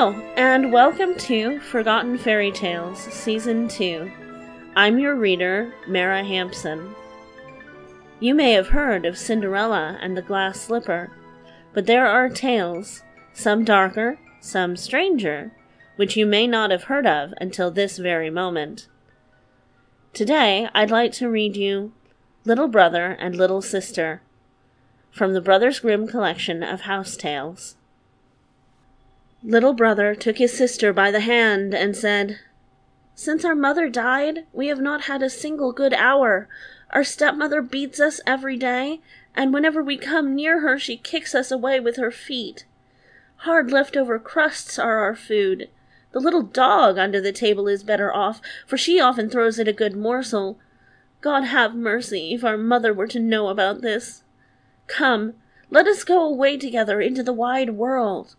Hello, and welcome to Forgotten Fairy Tales, Season 2. I'm your reader, Mara Hampson. You may have heard of Cinderella and the Glass Slipper, but there are tales, some darker, some stranger, which you may not have heard of until this very moment. Today, I'd like to read you Little Brother and Little Sister, from the Brothers Grimm collection of house tales. Little brother took his sister by the hand and said, "Since our mother died, we have not had a single good hour. Our stepmother beats us every day, and whenever we come near her, she kicks us away with her feet. Hard leftover crusts are our food. The little dog under the table is better off, for she often throws it a good morsel. God have mercy if our mother were to know about this. Come, let us go away together into the wide world."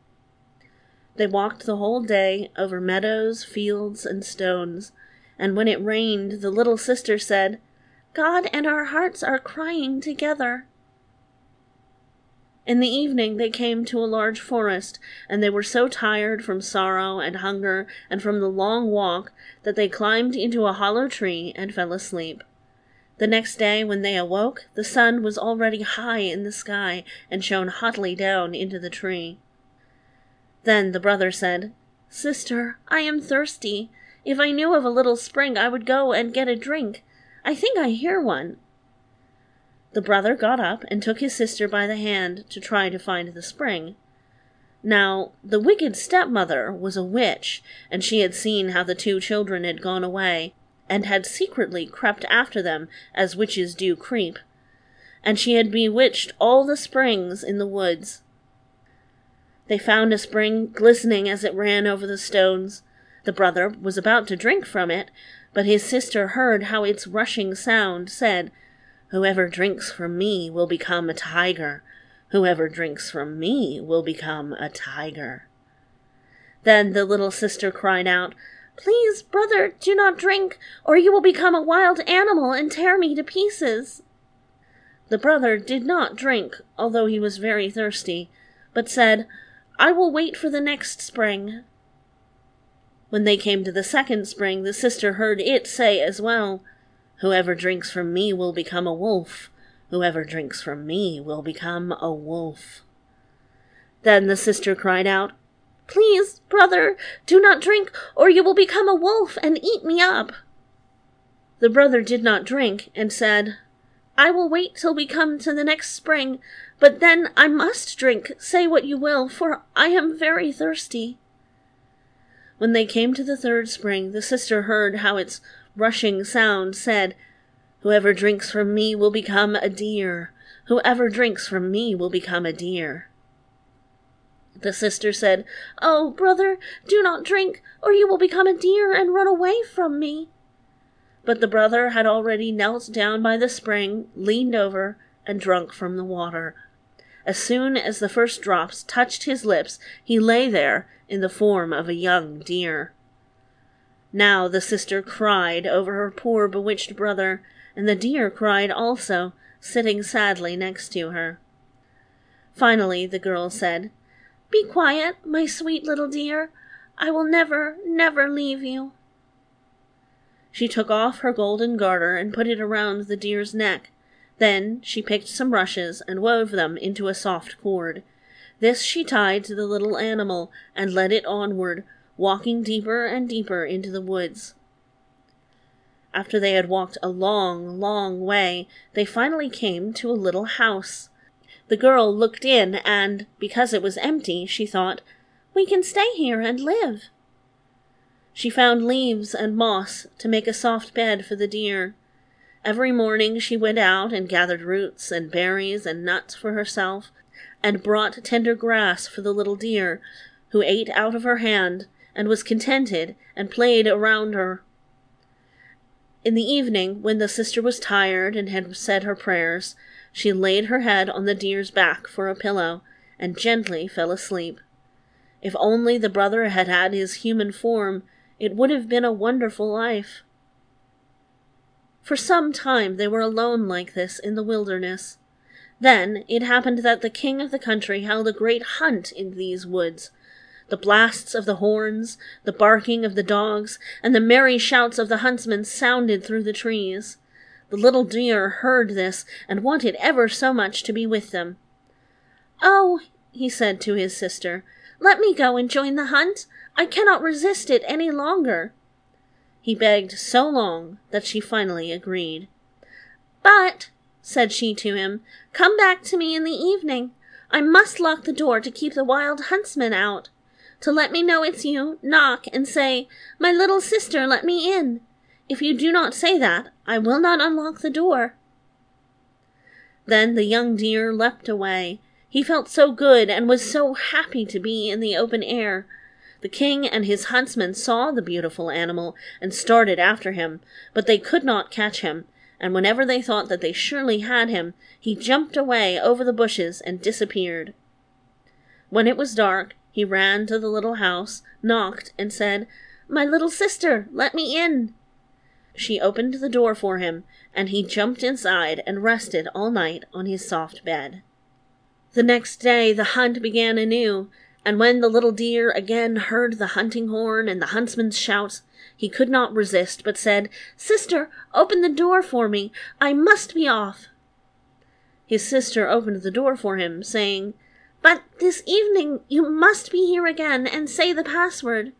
They walked the whole day over meadows, fields, and stones, and when it rained, the little sister said, "God and our hearts are crying together." In the evening they came to a large forest, and they were so tired from sorrow and hunger and from the long walk that they climbed into a hollow tree and fell asleep. The next day, when they awoke, the sun was already high in the sky and shone hotly down into the tree. Then the brother said, "Sister, I am thirsty. If I knew of a little spring, I would go and get a drink. I think I hear one." The brother got up and took his sister by the hand to try to find the spring. Now, the wicked stepmother was a witch, and she had seen how the two children had gone away, and had secretly crept after them as witches do creep. And she had bewitched all the springs in the woods. They found a spring glistening as it ran over the stones. The brother was about to drink from it, but his sister heard how its rushing sound said, "Whoever drinks from me will become a tiger. Whoever drinks from me will become a tiger." Then the little sister cried out, "Please, brother, do not drink, or you will become a wild animal and tear me to pieces." The brother did not drink, although he was very thirsty, but said, "I will wait for the next spring." When they came to the second spring, the sister heard it say as well, "Whoever drinks from me will become a wolf. Whoever drinks from me will become a wolf." Then the sister cried out, "Please, brother, do not drink, or you will become a wolf and eat me up." The brother did not drink, and said, "I will wait till we come to the next spring, but then I must drink, say what you will, for I am very thirsty." When they came to the third spring, the sister heard how its rushing sound said, "Whoever drinks from me will become a deer. Whoever drinks from me will become a deer." The sister said, "Oh, brother, do not drink, or you will become a deer and run away from me." But the brother had already knelt down by the spring, leaned over, and drunk from the water. As soon as the first drops touched his lips, he lay there in the form of a young deer. Now the sister cried over her poor bewitched brother, and the deer cried also, sitting sadly next to her. Finally the girl said, "Be quiet, my sweet little dear. I will never, never leave you." She took off her golden garter and put it around the deer's neck. Then she picked some rushes and wove them into a soft cord. This she tied to the little animal and led it onward, walking deeper and deeper into the woods. After they had walked a long, long way, they finally came to a little house. The girl looked in and, because it was empty, she thought, "We can stay here and live." She found leaves and moss to make a soft bed for the deer. Every morning she went out and gathered roots and berries and nuts for herself, and brought tender grass for the little deer, who ate out of her hand and was contented and played around her. In the evening, when the sister was tired and had said her prayers, she laid her head on the deer's back for a pillow and gently fell asleep. If only the brother had had his human form, it would have been a wonderful life. For some time they were alone like this in the wilderness. Then it happened that the king of the country held a great hunt in these woods. The blasts of the horns, the barking of the dogs, and the merry shouts of the huntsmen sounded through the trees. The little deer heard this and wanted ever so much to be with them. "Oh," he said to his sister, "let me go and join the hunt. I cannot resist it any longer." He begged so long that she finally agreed. "But," said she to him, "come back to me in the evening. I must lock the door to keep the wild huntsmen out. To let me know it's you, knock and say, 'My little sister, let me in.' If you do not say that, I will not unlock the door." Then the young deer leapt away. He felt so good and was so happy to be in the open air. The king and his huntsmen saw the beautiful animal and started after him, but they could not catch him, and whenever they thought that they surely had him, he jumped away over the bushes and disappeared. When it was dark, he ran to the little house, knocked, and said, "My little sister, let me in." She opened the door for him, and he jumped inside and rested all night on his soft bed. The next day the hunt began anew, and when the little deer again heard the hunting horn and the huntsman's shouts, he could not resist, but said, "Sister, open the door for me. I must be off." His sister opened the door for him, saying, "But this evening you must be here again and say the password."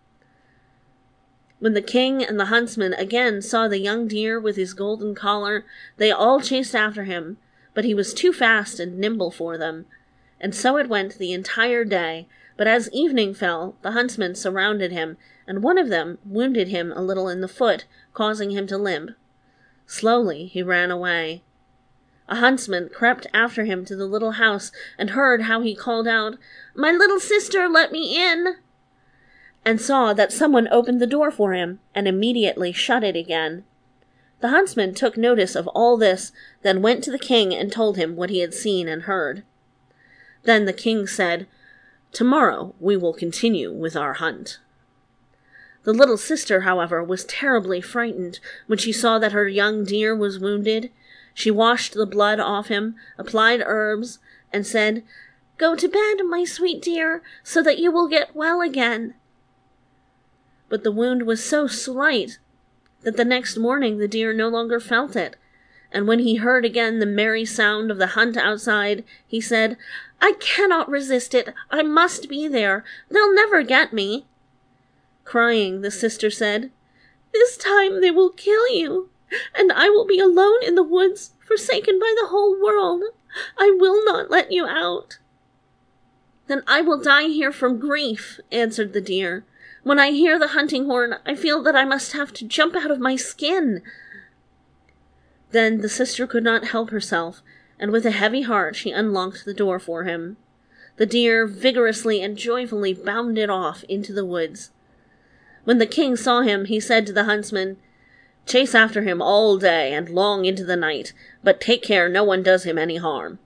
When the king and the huntsmen again saw the young deer with his golden collar, they all chased after him, but he was too fast and nimble for them. And so it went the entire day, but as evening fell, the huntsmen surrounded him, and one of them wounded him a little in the foot, causing him to limp. Slowly he ran away. A huntsman crept after him to the little house, and heard how he called out, "My little sister, let me in," and saw that someone opened the door for him, and immediately shut it again. The huntsman took notice of all this, then went to the king and told him what he had seen and heard. Then the king said, "Tomorrow we will continue with our hunt." The little sister, however, was terribly frightened when she saw that her young deer was wounded. She washed the blood off him, applied herbs, and said, "Go to bed, my sweet dear, so that you will get well again." But the wound was so slight that the next morning the deer no longer felt it, and when he heard again the merry sound of the hunt outside, he said, "I cannot resist it. I must be there. They'll never get me." Crying, the sister said, "This time they will kill you, and I will be alone in the woods, forsaken by the whole world. I will not let you out." "Then I will die here from grief," answered the deer. "When I hear the hunting horn, I feel that I must have to jump out of my skin." Then the sister could not help herself, and with a heavy heart she unlocked the door for him. The deer vigorously and joyfully bounded off into the woods. When the king saw him, he said to the huntsman, "Chase after him all day and long into the night, but take care no one does him any harm."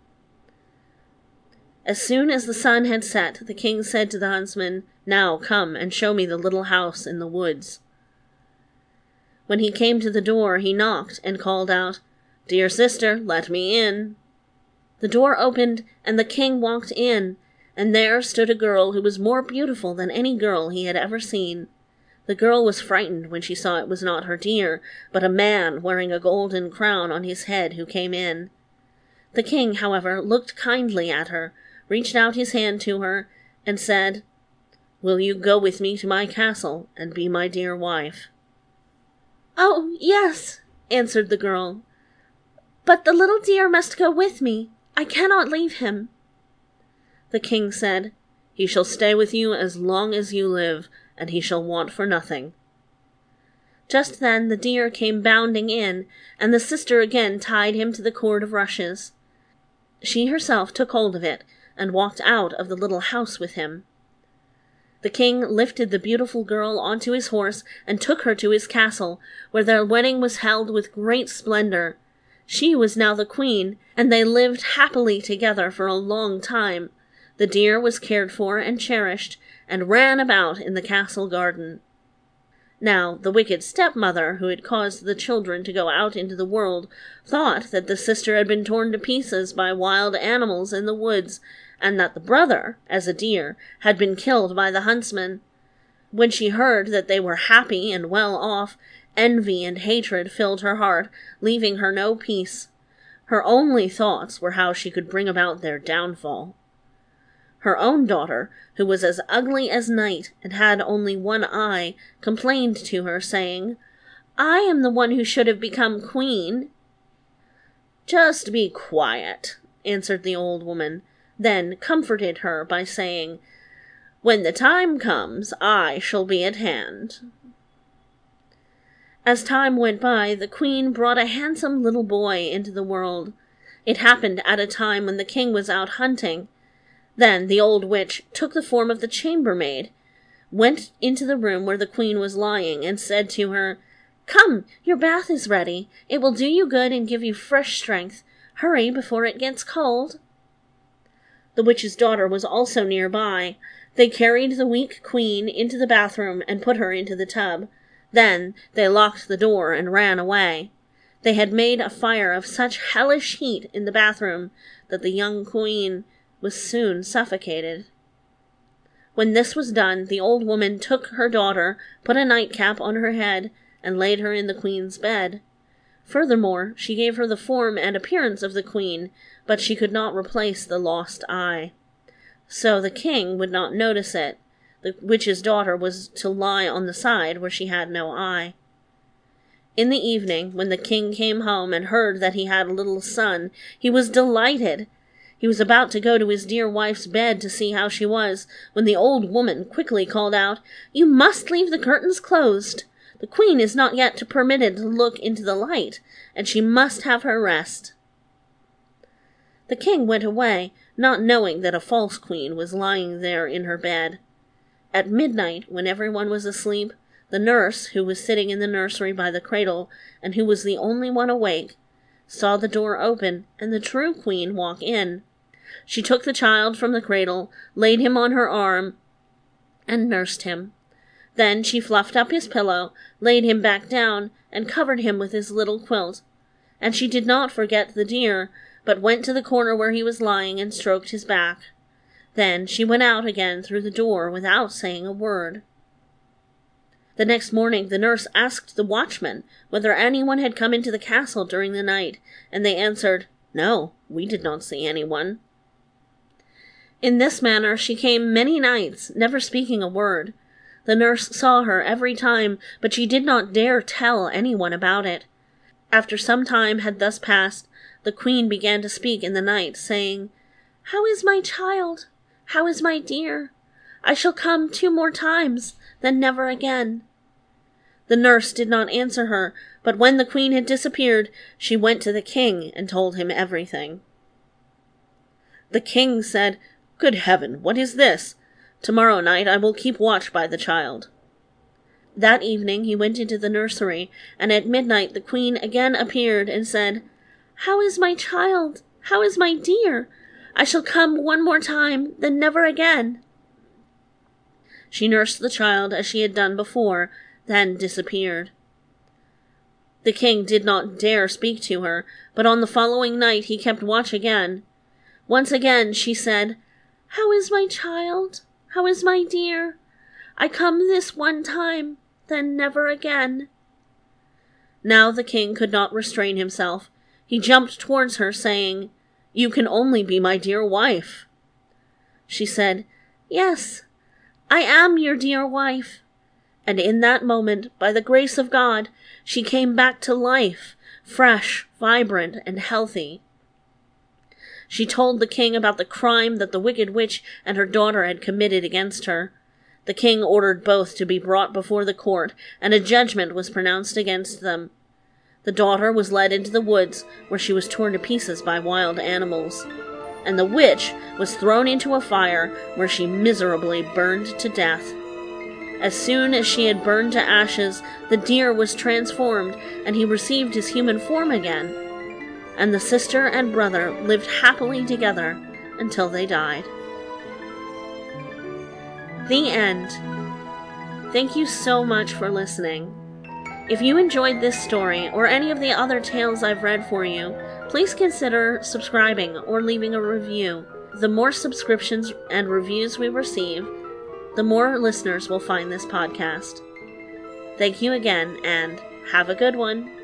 As soon as the sun had set, the king said to the huntsman, "Now come and show me the little house in the woods." When he came to the door, he knocked and called out, "Dear sister, let me in." The door opened, and the king walked in, and there stood a girl who was more beautiful than any girl he had ever seen. The girl was frightened when she saw it was not her deer, but a man wearing a golden crown on his head who came in. The king, however, looked kindly at her, reached out his hand to her, and said, "Will you go with me to my castle and be my dear wife?" "Oh, yes," answered the girl, "but the little deer must go with me. I cannot leave him." The king said, "He shall stay with you as long as you live, and he shall want for nothing." Just then the deer came bounding in, and the sister again tied him to the cord of rushes. She herself took hold of it, and walked out of the little house with him. The king lifted the beautiful girl onto his horse and took her to his castle, where their wedding was held with great splendor. She was now the queen, and they lived happily together for a long time. The deer was cared for and cherished, and ran about in the castle garden. Now, the wicked stepmother, who had caused the children to go out into the world, thought that the sister had been torn to pieces by wild animals in the woods, and that the brother, as a deer, had been killed by the huntsman. When she heard that they were happy and well off, envy and hatred filled her heart, leaving her no peace. Her only thoughts were how she could bring about their downfall. Her own daughter, who was as ugly as night and had only one eye, complained to her, saying, "I am the one who should have become queen." "Just be quiet," answered the old woman, then comforted her by saying, "When the time comes, I shall be at hand." As time went by, the queen brought a handsome little boy into the world. It happened at a time when the king was out hunting. Then the old witch took the form of the chambermaid, went into the room where the queen was lying, and said to her, "Come, your bath is ready. It will do you good and give you fresh strength. Hurry before it gets cold." The witch's daughter was also nearby. They carried the weak queen into the bathroom and put her into the tub. Then they locked the door and ran away. They had made a fire of such hellish heat in the bathroom that the young queen was soon suffocated. When this was done, the old woman took her daughter, put a nightcap on her head, and laid her in the queen's bed. Furthermore, she gave her the form and appearance of the queen, but she could not replace the lost eye. So the king would not notice it. The witch's daughter was to lie on the side where she had no eye. In the evening, when the king came home and heard that he had a little son, he was delighted. He was about to go to his dear wife's bed to see how she was, when the old woman quickly called out, "You must leave the curtains closed. The queen is not yet permitted to look into the light, and she must have her rest." The king went away, not knowing that a false queen was lying there in her bed. At midnight, when everyone was asleep, the nurse, who was sitting in the nursery by the cradle, and who was the only one awake, saw the door open and the true queen walk in. She took the child from the cradle, laid him on her arm, and nursed him. Then she fluffed up his pillow, laid him back down, and covered him with his little quilt. And she did not forget the deer, but went to the corner where he was lying and stroked his back. Then she went out again through the door without saying a word. The next morning the nurse asked the watchman whether anyone had come into the castle during the night, and they answered, "No, we did not see anyone." In this manner she came many nights, never speaking a word. The nurse saw her every time, but she did not dare tell anyone about it. After some time had thus passed, the queen began to speak in the night, saying, "How is my child? How is my dear? I shall come 2 more times, then never again." The nurse did not answer her, but when the queen had disappeared, she went to the king and told him everything. The king said, "Good heaven, what is this? Tomorrow night I will keep watch by the child." That evening he went into the nursery, and at midnight the queen again appeared and said, "How is my child? How is my dear? I shall come 1 more time, then never again." She nursed the child as she had done before, then disappeared. The king did not dare speak to her, but on the following night he kept watch again. Once again she said, "How is my child? How is my dear? I come this 1 time, then never again." Now the king could not restrain himself. He jumped towards her, saying, "You can only be my dear wife." She said, "Yes, I am your dear wife." And in that moment, by the grace of God, she came back to life, fresh, vibrant, and healthy. She told the king about the crime that the wicked witch and her daughter had committed against her. The king ordered both to be brought before the court, and a judgment was pronounced against them. The daughter was led into the woods, where she was torn to pieces by wild animals, and the witch was thrown into a fire, where she miserably burned to death. As soon as she had burned to ashes, the deer was transformed, and he received his human form again. And the sister and brother lived happily together until they died. The end. Thank you so much for listening. If you enjoyed this story or any of the other tales I've read for you, please consider subscribing or leaving a review. the more subscriptions and reviews we receive, the more listeners will find this podcast. Thank you again, and have a good one.